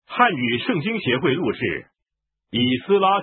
汉语圣经协会录制以斯拉记。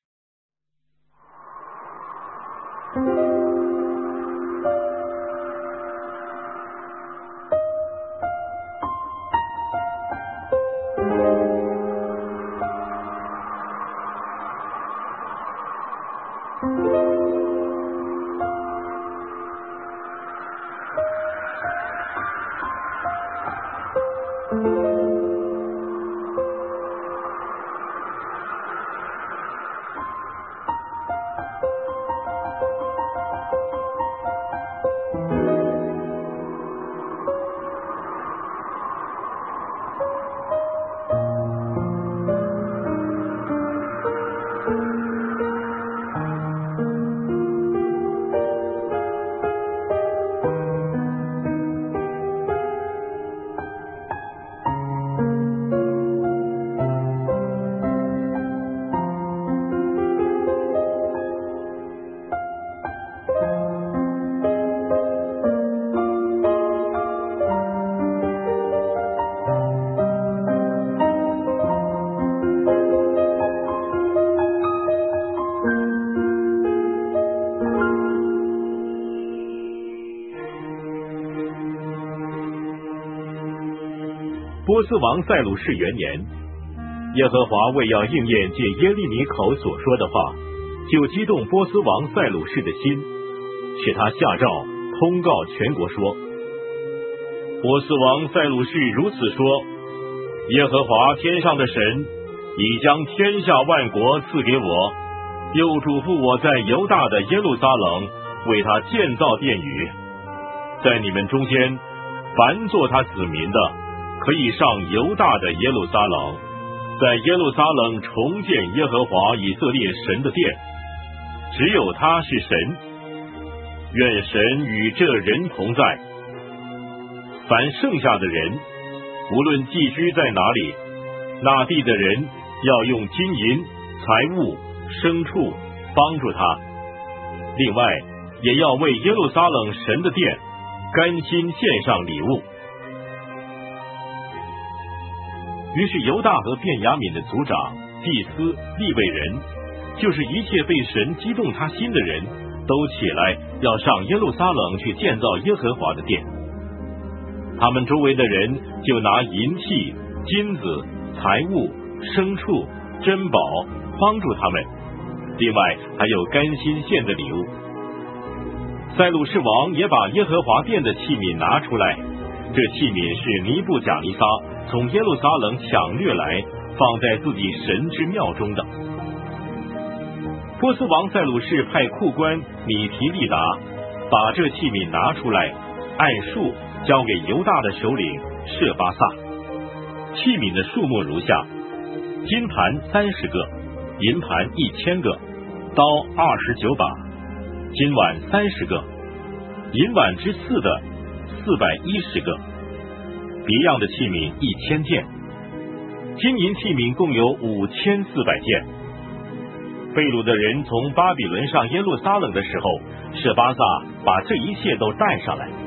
波斯王塞鲁士元年，耶和华为要应验借耶利米口所说的话，就激动波斯王塞鲁士的心，使他下诏通告全国说：波斯王塞鲁士如此说，耶和华天上的神已将天下万国赐给我，又嘱咐我在犹大的耶路撒冷为他建造殿宇，在你们中间凡做他子民的，可以上犹大的耶路撒冷，在耶路撒冷重建耶和华以色列神的殿，只有他是神。愿神与这人同在。凡剩下的人，无论寄居在哪里，那地的人要用金银、财物、牲畜帮助他。另外，也要为耶路撒冷神的殿甘心献上礼物。于是犹大和便雅悯的族长、祭司、利未人，就是一切被神激动他心的人，都起来要上耶路撒冷去建造耶和华的殿。他们周围的人就拿银器、金子、财物、牲畜、珍宝帮助他们，另外还有甘心献的礼物。塞鲁士王也把耶和华殿的器皿拿出来，这器皿是尼布甲尼撒从耶路撒冷抢掠来，放在自己神之庙中的。波斯王塞鲁士派库官米提利达把这器皿拿出来，按数交给犹大的首领舍巴萨。器皿的数目如下：金盘30个，银盘1000个，刀29把，金碗30个，银碗之4的410个，别样的器皿1000件，金银器皿共有5400件。被掳的人从巴比伦上耶路撒冷的时候，舍巴萨把这一切都带上来。